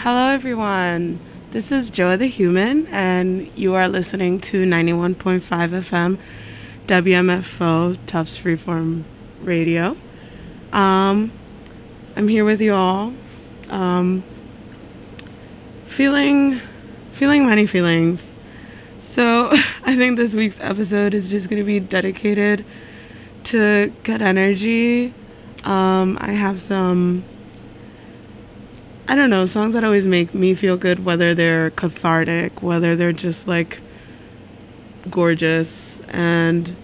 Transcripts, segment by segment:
Hello, everyone. This is Joa the Human, and you are listening to 91.5 FM WMFO Tufts Freeform Radio. I'm here with you all. Feeling many feelings. So I think this week's episode is just going to be dedicated to good energy. I have some, I don't know, songs that always make me feel good, whether they're cathartic, whether they're just like gorgeous. And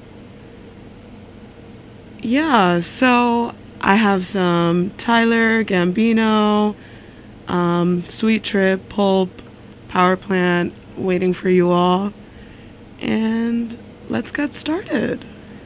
yeah, so I have some Tyler, Gambino, Sweet Trip, Pulp, Power Plant waiting for you all. And let's get started.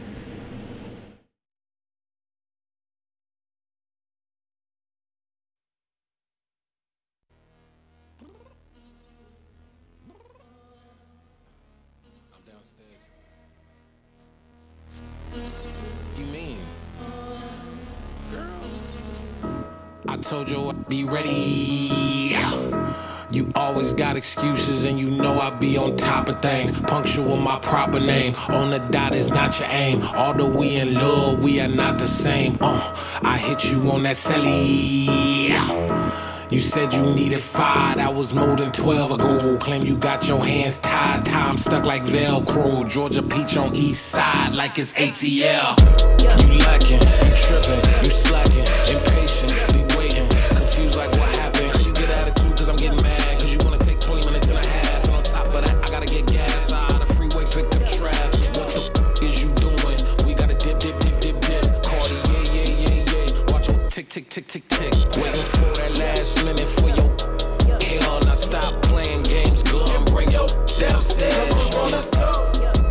I told you I'd be ready. You always got excuses and you know I be on top of things. Punctual my proper name. On the dot is not your aim. Although we in love, we are not the same. I hit you on that celly. You said you needed 5, that was more than 12 ago. Claim you got your hands tied, time stuck like Velcro. Georgia Peach on east side like it's ATL. You lacking, you tripping, you slacking, impatient, waiting, confused like what happened. How you get attitude cause I'm getting mad, cause you wanna take 20 minutes and a half. And on top of that, I gotta get gas out of the freeway, picked up traffic. What the is you doing? We gotta dip. Cardi, yeah. Watch your tick. Waiting for that last minute for your hell. Now stop playing games, go and bring your downstairs. Come on, let's go.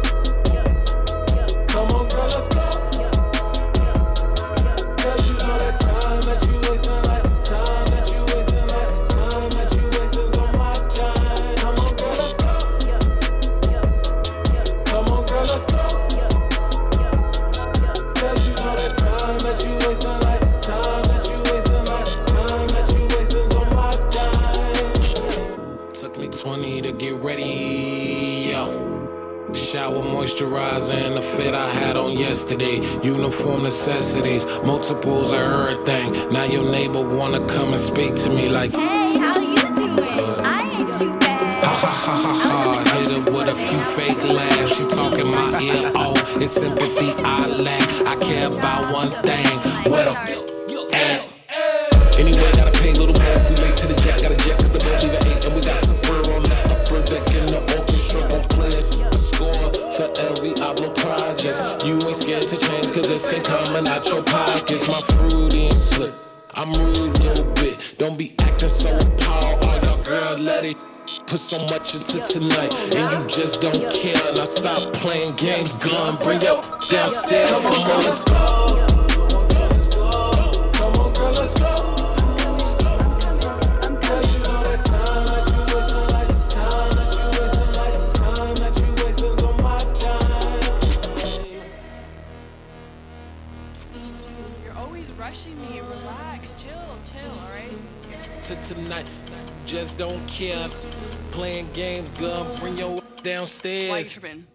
Come on, girl, let's go. Cause you know that time that you wasting, like time that you wasting, like time that you wasting on my time. Come on, girl, let's go. Come on, girl, let's go. Cause you know that time that you wasting, like time that you wasting, like time that you wasting on my time. Took me 20 to get ready, yo. Shower moisturizer and the fit I had on yesterday. Uniform necessities, multiples of everything. Now your neighbor wanna come and speak to me like, hey, how you doing? I ain't too bad. Ha. Hit her with a few fake laughs. She talking my ear off. It's sympathy I lack. I care about one thing. What a anyway, gotta pay a little more if we late to the jet. Got a jet cause the boat leave at 8. And we got some fur on the upper deck in the orchestra. Gon' play a score for every Ablo project. You ain't scared to change cause it's ain't coming out your pockets. My fruity and slick, I'm rude a little bit. Don't be acting so appalled. All y'all girl let it put so much into tonight and you just don't care. Now stop playing games, gun, bring your downstairs. Come on, let's go. Come on, girl, let's go. Tonight, just don't care. Playing games, girl, bring your downstairs. Why you tripping?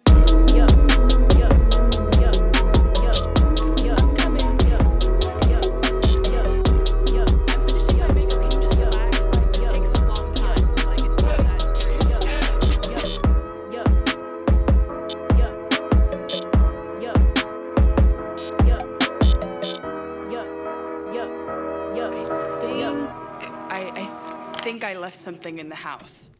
I left something in the house.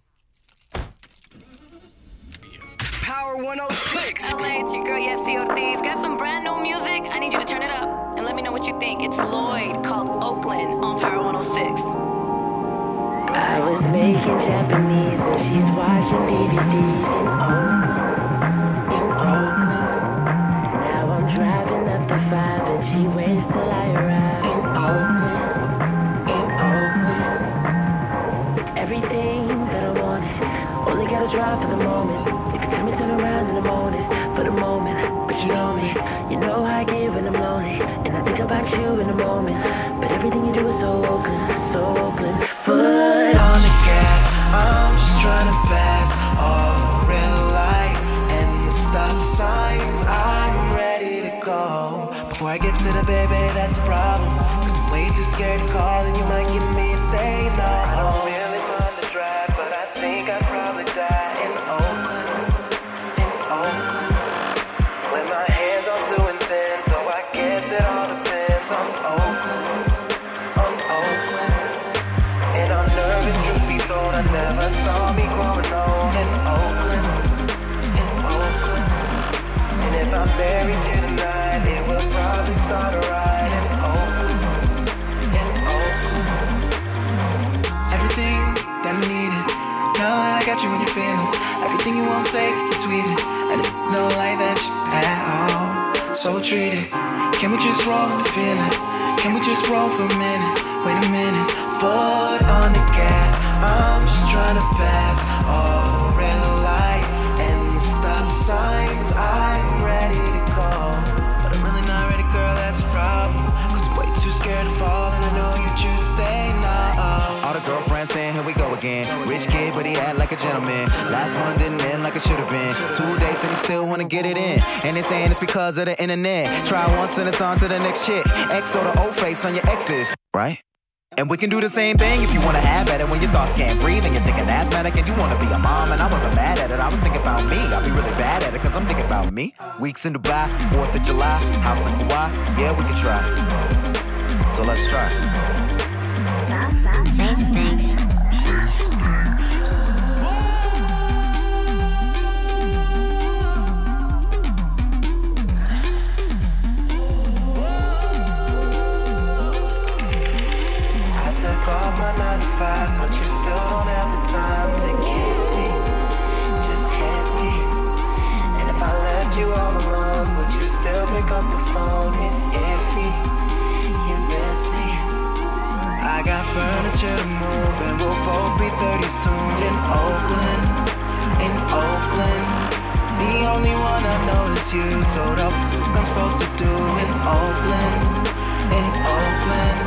Power 106. LA, it's your girl, Yessie Ortiz. Got some brand new music. I need you to turn it up and let me know what you think. It's Lloyd, called Oakland, on Power 106. I was making Japanese and she's watching DVDs in Oakland. Now I'm driving up the 5 and she waits till I arrive in Oakland. Everything that I wanted, only gotta drive for the moment. You can tell me turn around in the morning, for the moment. But you know me, you know how I get when I'm lonely. And I think about you in a moment. But everything you do is so Oakland, so Oakland. Foot on it. scared to call and you might get me to stay. No, I don't really mind the drive, but I think I'd probably die in Oakland, in Oakland. when my hands are doing thin, so I guess it all depends On Oakland, on Oakland. And I'm nervous, truth be told, I never saw me growing old In Oakland, in Oakland. And if I'm buried here tonight, it will probably start a riot in Oakland, in Oakland. Everything that I needed. Know that I got you in your feelings. Everything you won't say, you tweet it. I don't like that shit at all. So treat it. Can we just roll with the feeling? Can we just roll for a minute? Wait a minute. Foot on the gas. I'm just trying to pass all the red lights and the stop signs. I'm ready to go, but I'm really not ready, girl, that's a problem. Cause I'm way too scared to fall, and I know you choose to stay now. All the girlfriends saying here we go again. Rich kid but he act like a gentleman. Last one didn't end like it should have been. 2 dates and he still wanna get it in. And they saying it's because of the internet. Try once and it's on to the next shit. X or the old face on your exes, right? And we can do the same thing if you wanna have at it. When your thoughts can't breathe and you're thinking asthmatic and you wanna be a mom. And I wasn't mad at it, I was thinking about me. I'll be really bad at it cause I'm thinking about me. Weeks in Dubai, 4th of July, house in Kauai. Yeah, we can try. So let's try. Say some things. off my 9 to 5, but you still don't have the time to kiss me. Just hit me. And if I left you all alone, would you still pick up the phone? It's iffy. You miss me. I got furniture to move and we'll both be 30 soon. In Oakland, in Oakland. The only one I know is you, so the I'm supposed to do in Oakland, in Oakland.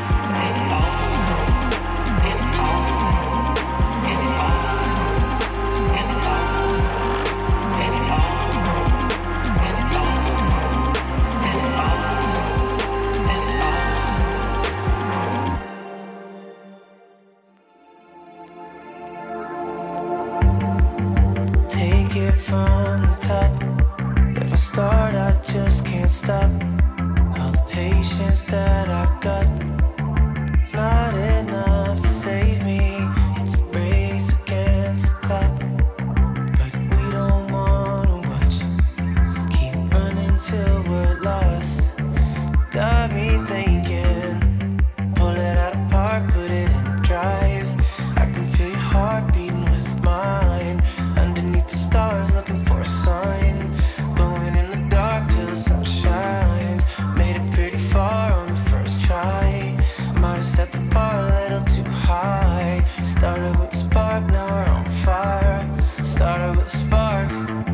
Take it from the top. If I start, I just can't stop. All the patience that I got, it's not enough to save me. It's a race against the clock, but we don't wanna watch. Keep running till we're lost. Got me thinking, pull it out of park, put it in drive. I can feel your heart beating with mine. Underneath the stars, looking for a sign. Blowing in the dark till the sun shines. Made it pretty far on the first try. Might have set the bar a little too high. Started with a spark, now we're on fire. Started with a spark.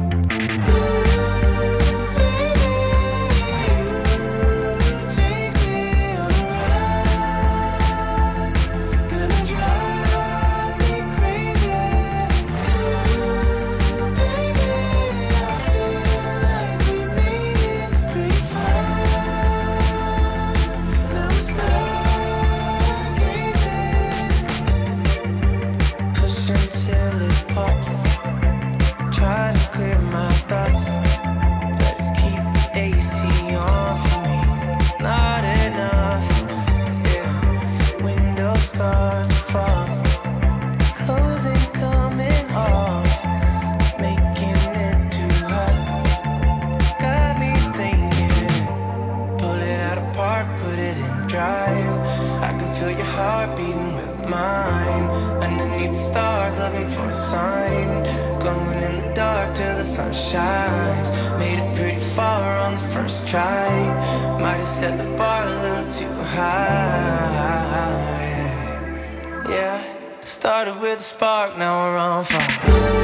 Set the bar a little too high. Yeah, started with a spark, now we're on fire.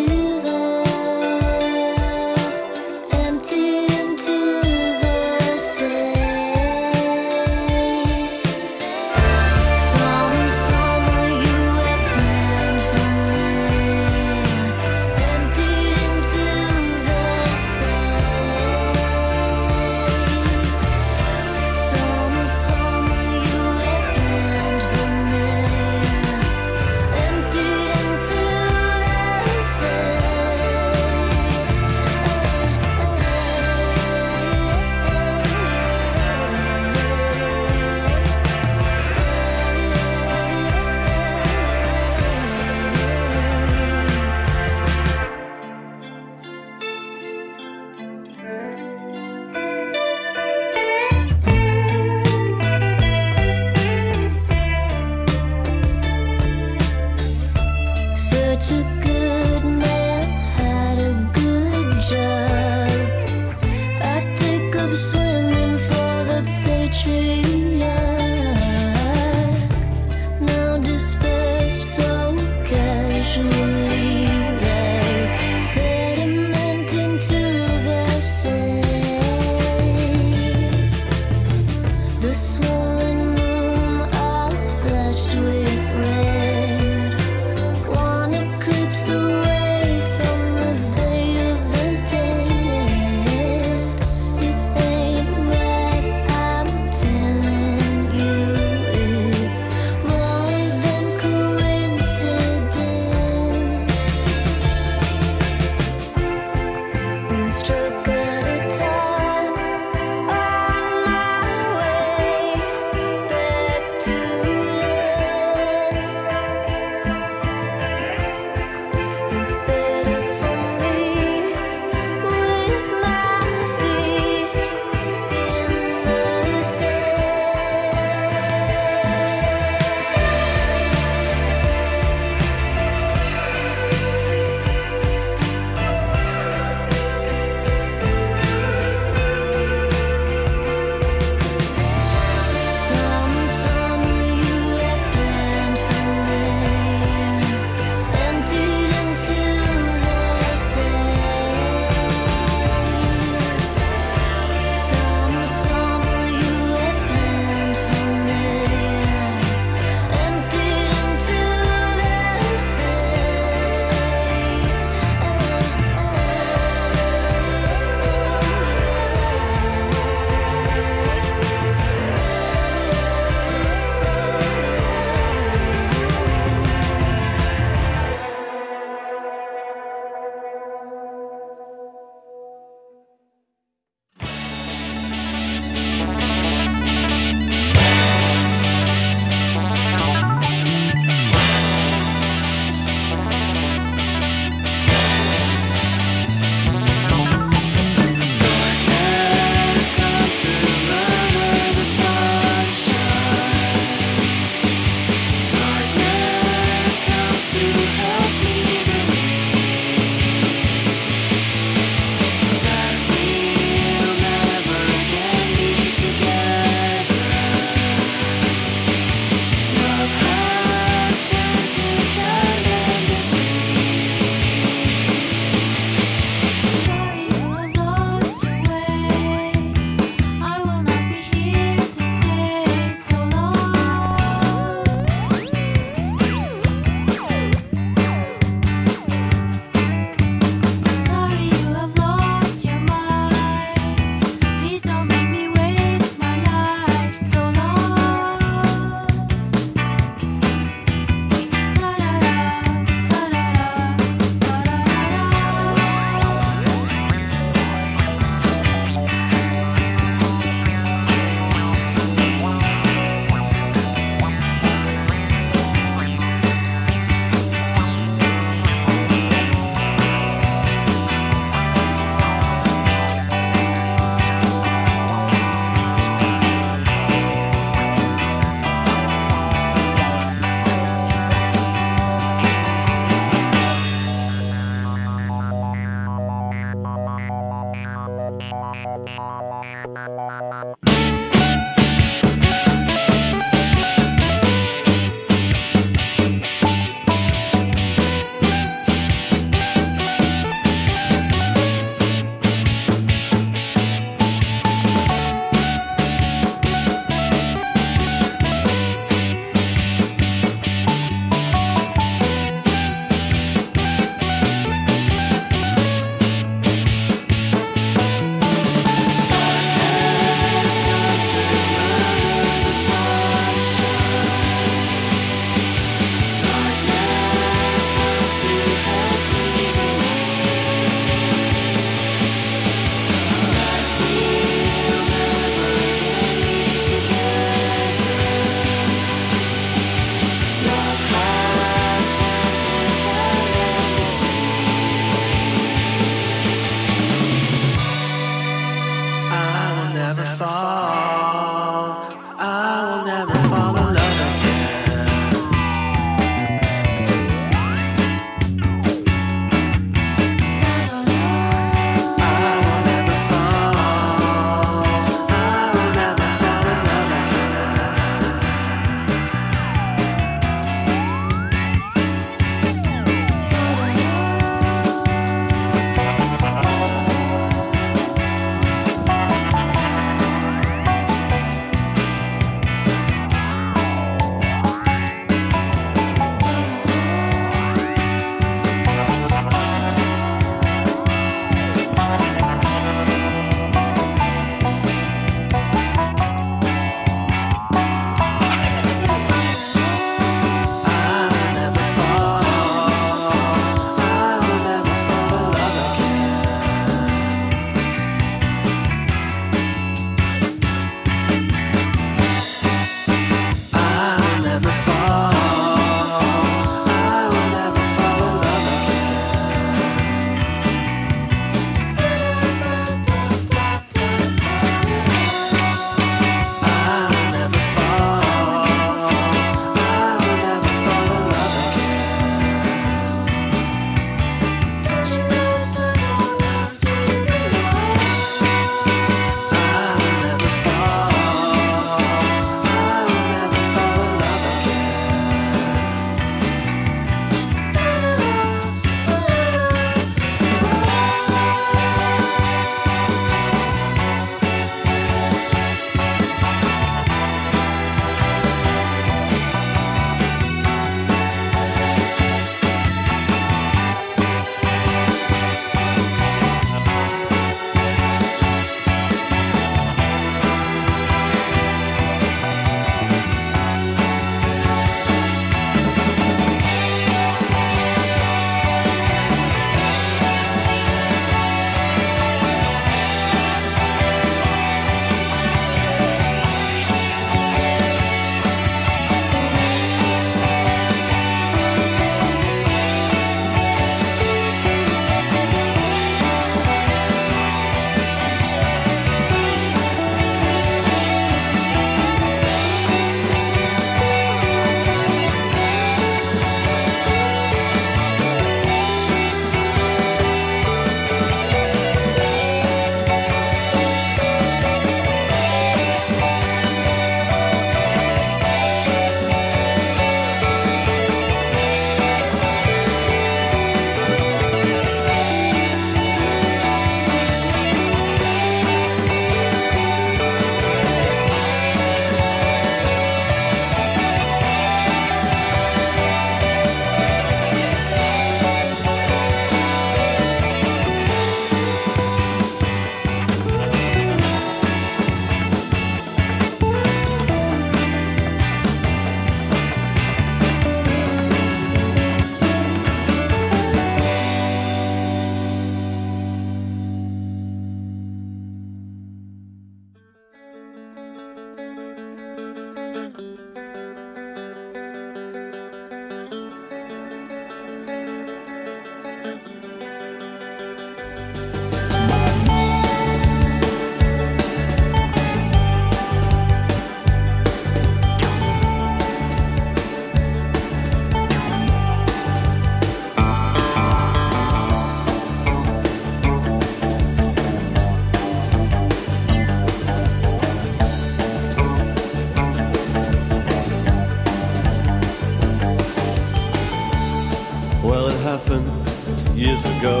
ago,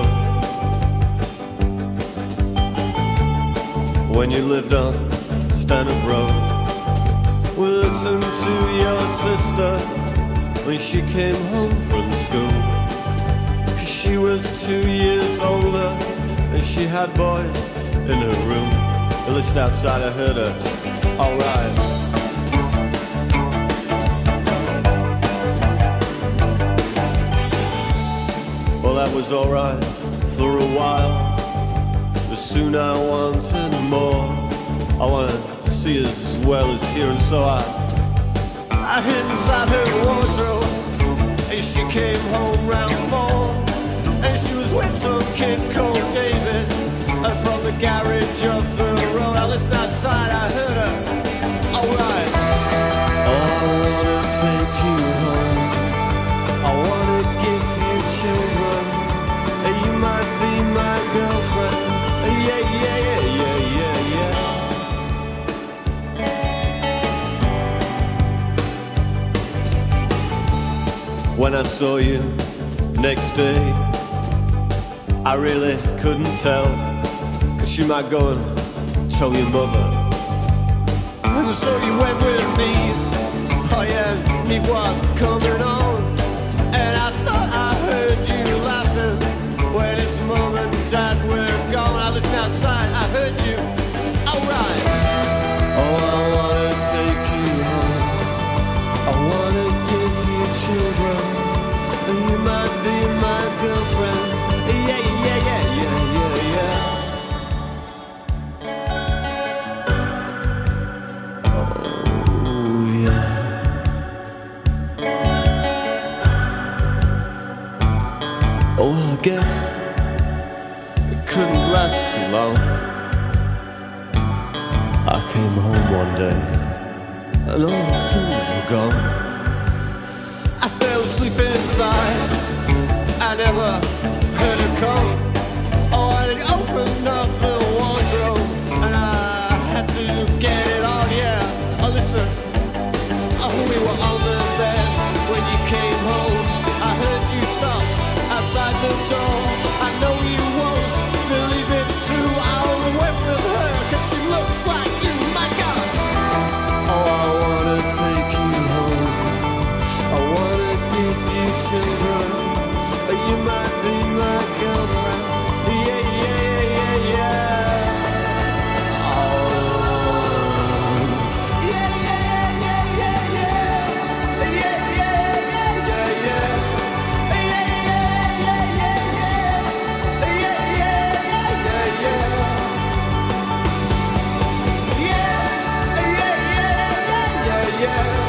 when you lived on Stanhope Road. We listened to your sister when she came home from school, 'cause she was 2 years older and she had boys in her room. At least outside I heard her, alright. Well, that was alright for a while, but soon I wanted more. I wanted to see as well as hear, and so I hid inside her wardrobe, and she came home round 4, and she was with some kid called David, and from the garage of the road. I listened outside, I heard her, alright. Oh, I wanna take you home, I wanna give you children, and you might be my girlfriend. Yeah, yeah, yeah, yeah, yeah, yeah. When I saw you next day, I really couldn't tell, 'cause you might go and tell your mother. And so you went with me, oh yeah, me was coming on, and I thought I heard you laughing when his mom and dad were gone. I listened outside, I heard you, alright. Oh, I wanna take you home, I wanna give you children, and you might be my girlfriend. Yeah, yeah, yeah, yeah, yeah, yeah. Oh, yeah. Oh, well, I guess it couldn't last too long. I came home one day, and all the things were gone. I fell asleep inside, I never heard her come. Oh, I opened up the wardrobe, and I had to get it on, yeah. Oh, listen, oh, we were on the bed when you came home. I heard you stop outside the door. I know you won't believe it's true. I went with her, 'cause she looks like you, my God. Oh, I wanna take you home, I wanna give you children, you might be my girlfriend. Yeah, yeah, yeah, yeah. Oh. Yeah, yeah, yeah, yeah, yeah. Yeah, yeah, yeah, yeah, yeah. Yeah, yeah, yeah, yeah, yeah. Yeah, yeah, yeah, yeah, yeah. Yeah, yeah, yeah, yeah, yeah, yeah.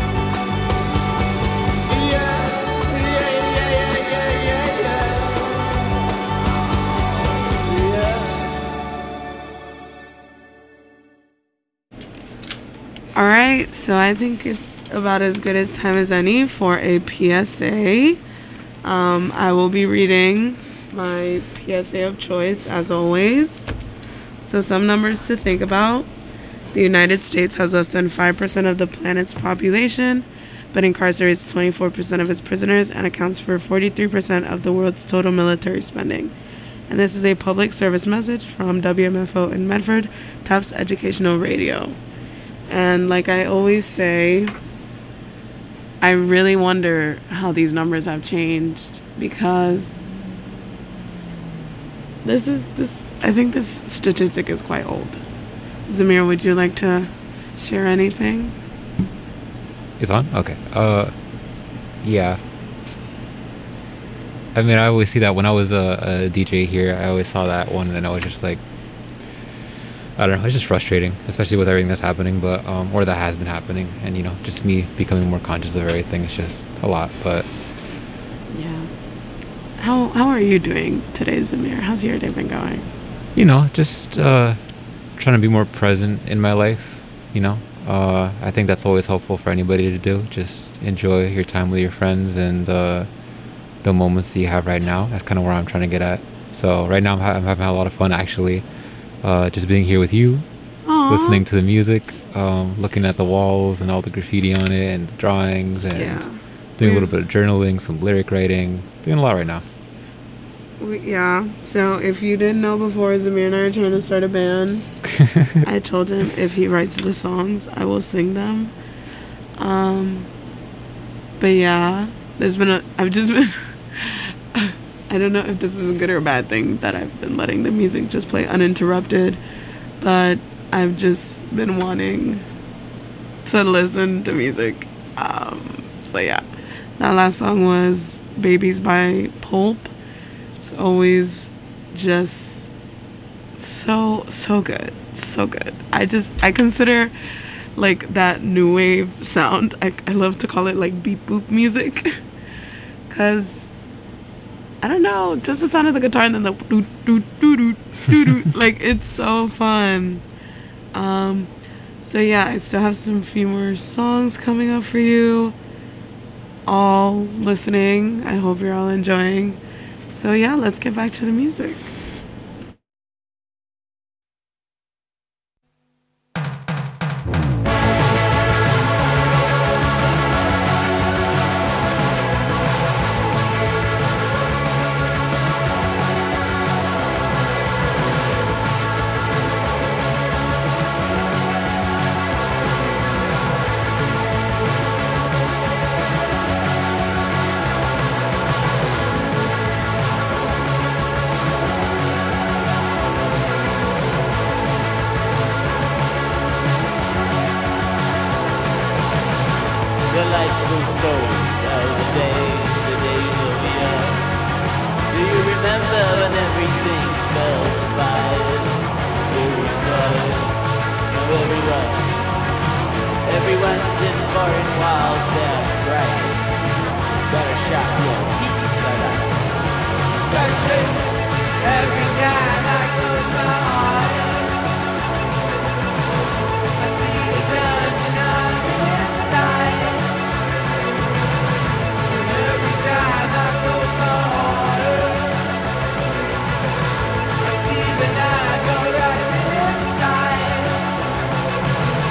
All right, so I think it's about as good as time as any for a PSA. I will be reading my PSA of choice as always. So some numbers to think about. The United States has less than 5% of the planet's population, but incarcerates 24% of its prisoners and accounts for 43% of the world's total military spending. And this is a public service message from WMFO in Medford, Tufts Educational Radio. And like I always say, I really wonder how these numbers have changed, because I think this statistic is quite old. Zamir, would you like to share anything? It's on? Okay. Yeah. I mean, I always see that when I was a DJ here. I always saw that one, and I was just like, I don't know, it's just frustrating, especially with everything that's happening, but or that has been happening, and just me becoming more conscious of everything. It's just a lot, but yeah. How are you doing today, Zamir? How's your day been going? Just trying to be more present in my life. I think that's always helpful for anybody to do. Just enjoy your time with your friends and the moments that you have right now. That's kind of where I'm trying to get at. So right now I'm having a lot of fun, actually. Just being here with you, Aww. Listening to the music, looking at the walls and all the graffiti on it and the drawings, and doing a little bit of journaling, some lyric writing, doing a lot right now. Yeah. So if you didn't know before, Zamir and I are trying to start a band. I told him if he writes the songs, I will sing them. But yeah, I've just been, I don't know if this is a good or a bad thing that I've been letting the music just play uninterrupted, but I've just been wanting to listen to music. So yeah, that last song was Babies by Pulp. It's always just so good. So good. I consider like that new wave sound. I love to call it like beep boop music. Cause I don't know, just the sound of the guitar and then the doo doo doo doo doo doo. Like it's so fun. So yeah, I still have some few more songs coming up for you. All listening. I hope you're all enjoying. So yeah, let's get back to the music. Delightful stories of the days of yore. Do you remember when everything felt fine? Very fun. Now everyone's in foreign walls, they're bright. Better shut your teeth, but every time I close my eyes, I see the dungeon on the inside. Every time I close my eyes, I see the night go right inside.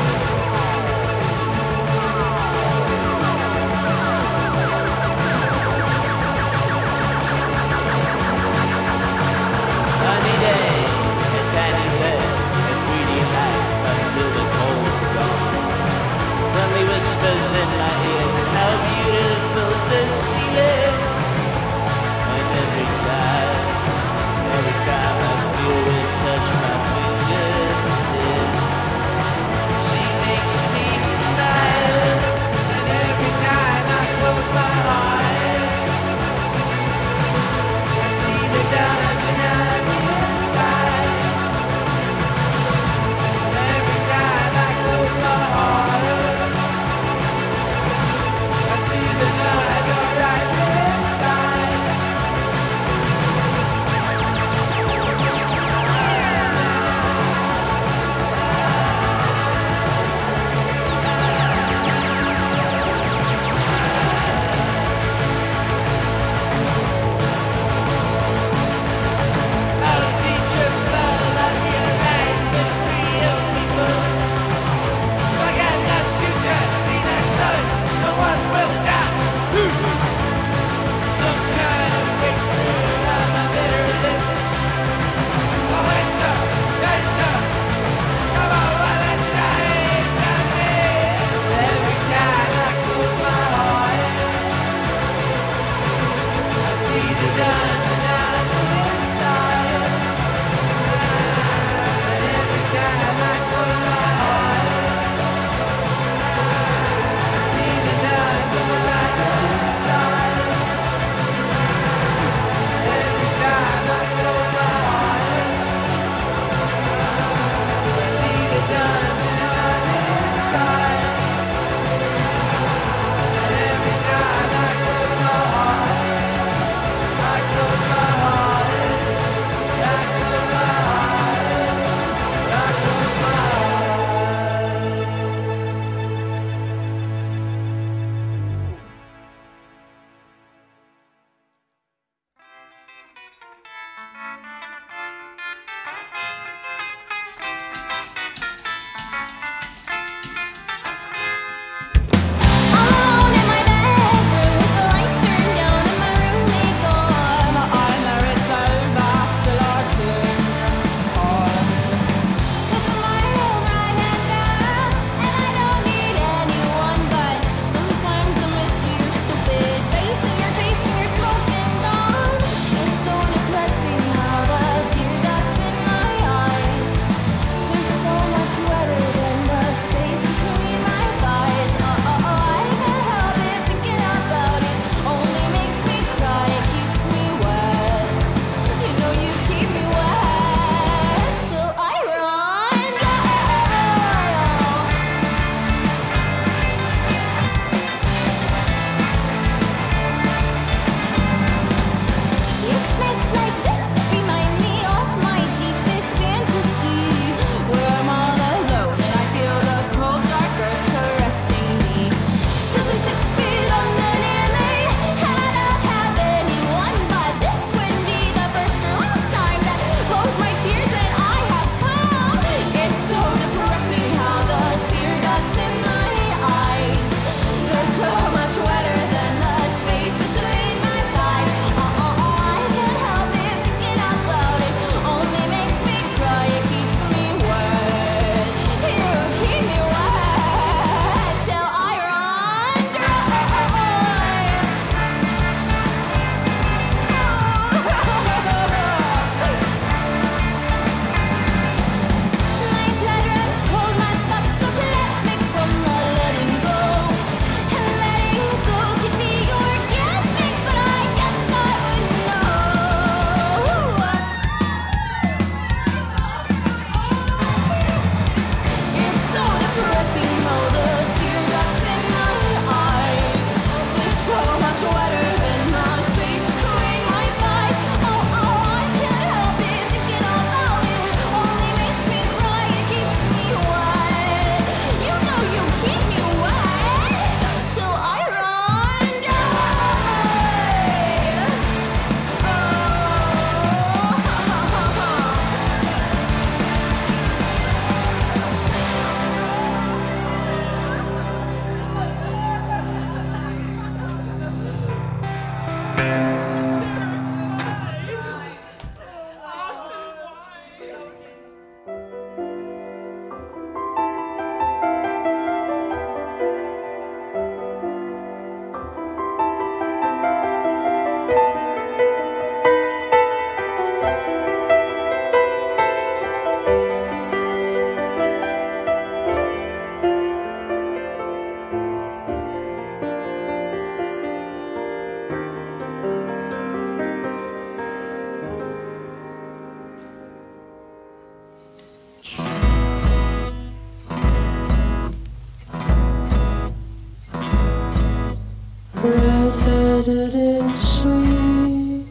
Red-headed and sweet,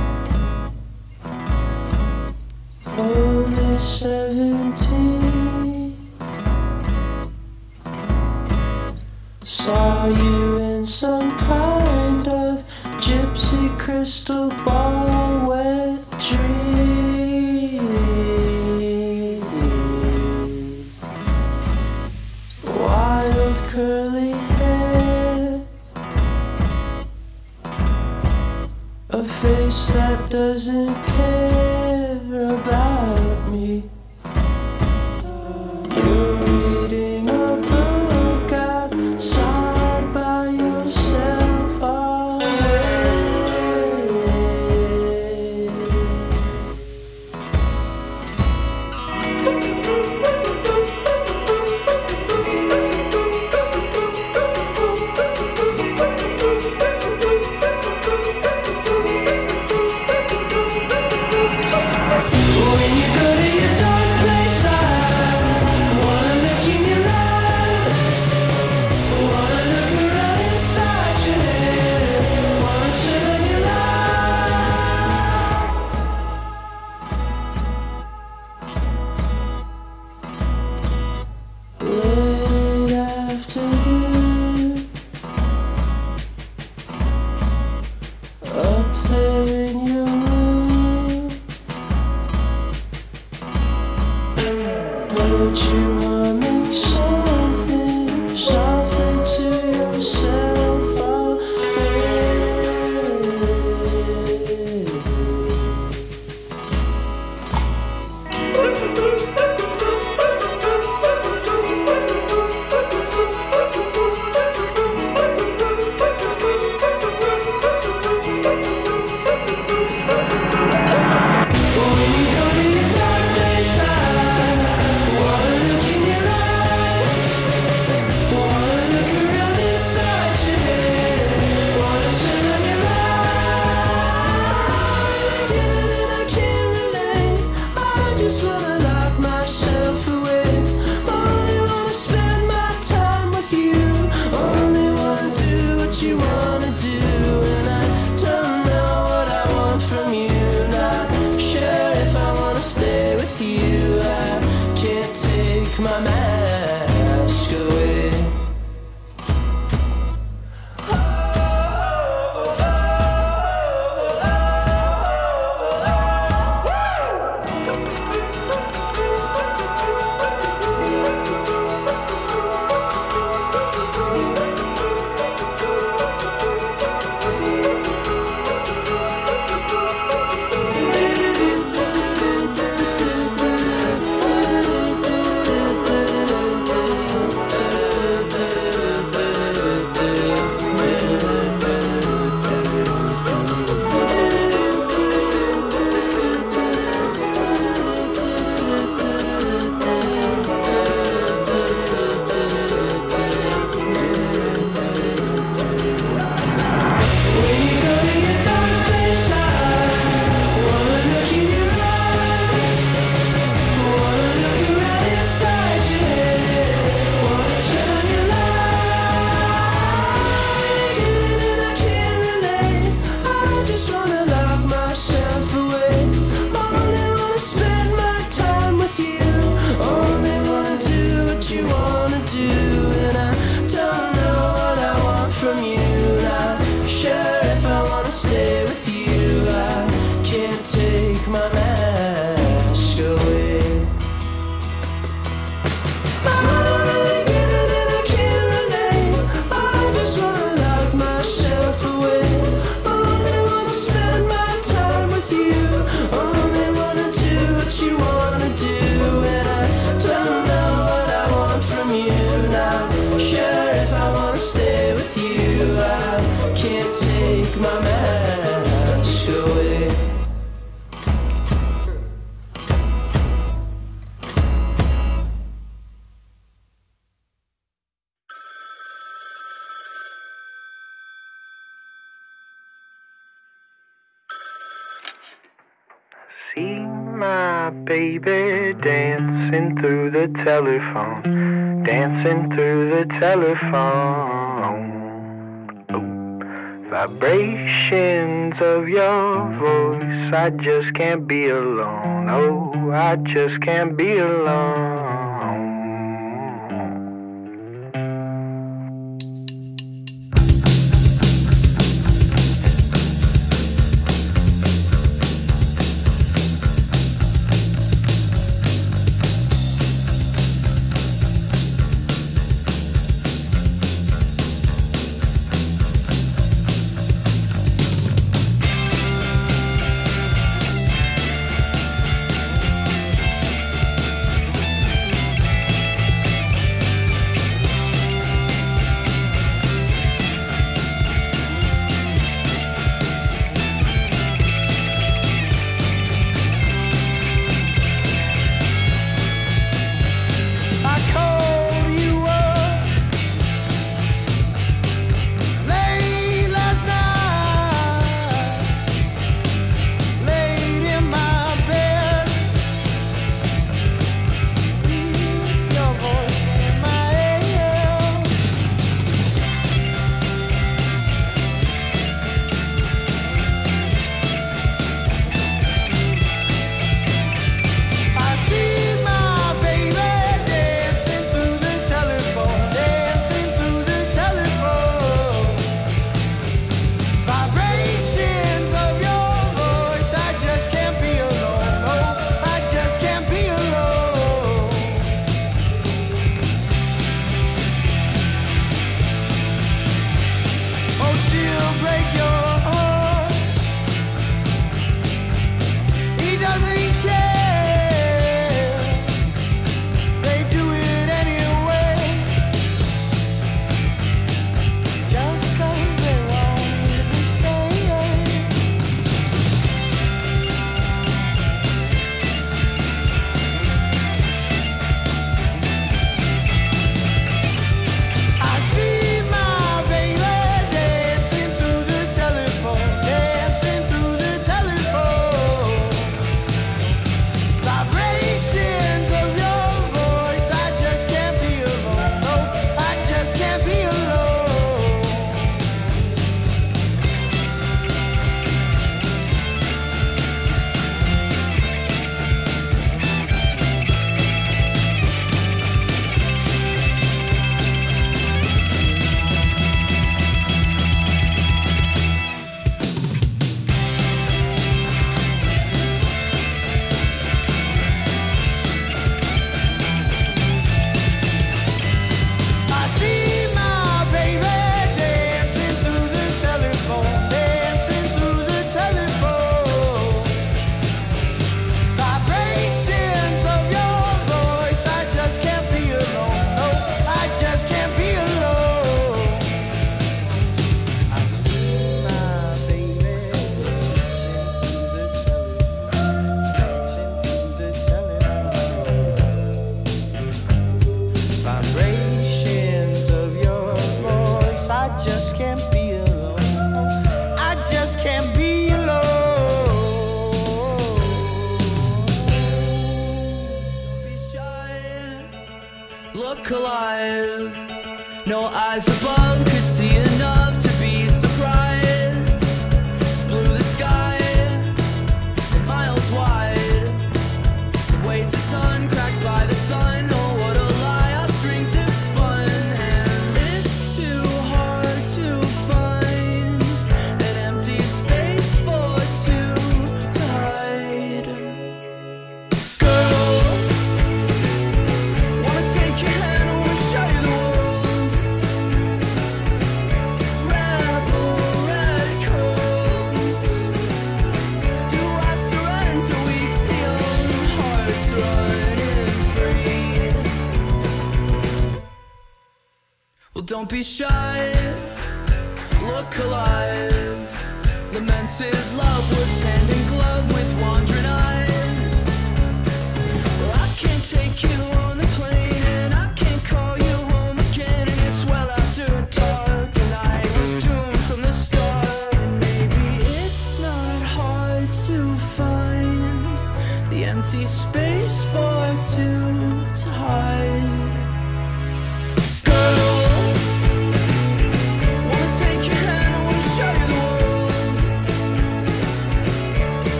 only 17. Saw you in some kind of gypsy crystal ball wet dream. Wild curly hair, a face that doesn't care about me. You're reading a book outside by yourself when you go to your dark place, I wanna look in your eyes, wanna look around inside your head, wanna turn your light. Late afternoon, up there in your room, heard you humming something softly to yourself. When you go to your dark place, I wanna look in your eyes, wanna look around inside your head, wanna turn on your light. And I can't relate, I just wanna lock myself away. Only wanna spend my time with you, only wanna do what you wanna do. And I don't know what I want from you. Not sure if I wanna stay with you. I can't take my mask away. When you go to your dark place, I wanna look in your eyes, wanna look around inside your head, wanna turn on your light. And I can't relate, I just wanna lock myself away. Only wanna spend my time with you, only wanna do what you wanna do. And I don't know what I want from you. Not sure if I wanna stay with you. I can't take my mask away. And I can't relate, I just wanna lock myself away. Only wanna spend my time with you, only wanna do what you wanna do. And I don't know what I want from you. Not sure if I wanna stay with you. I can't take my mask away. See my baby dancing through the telephone, dancing through the telephone. Ooh. Vibrations of your voice, I just can't be alone. Oh, I just can't be alone. Look alive. No eyes above could see enough to be surprised. Blue the sky, miles wide. Weighs a ton, cracked by the sun. Oh, what a lie, our strings have spun. And it's too hard to find an empty space for two to hide. Girl, wanna take your hand, wanna show you the world. Rebel red coats. Do I surrender weak sealed hearts running free? Well, don't be shy, look alive. Lamented love works hand in glove with wandering eyes. Well, I can't take you on the plane, and I can't call you home again. And it's well after dark, and I was doomed from the start. And maybe it's not hard to find the empty space for two to hide. Girl, wanna take your hand, I wanna show you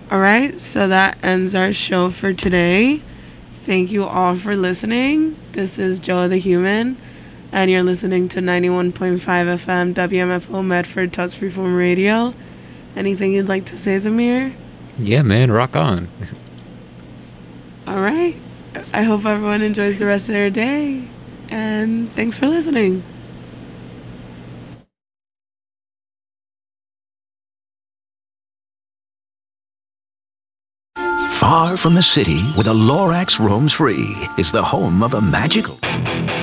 All right, so that ends our show for today. Thank you all for listening. This is Joe the Human, and you're listening to 91.5 FM WMFO Medford Tuts Freeform Radio. Anything you'd like to say, Zamir? Yeah, man, rock on. All right. I hope everyone enjoys the rest of their day, and thanks for listening. Far from the city, where the Lorax roams free, is the home of a magical...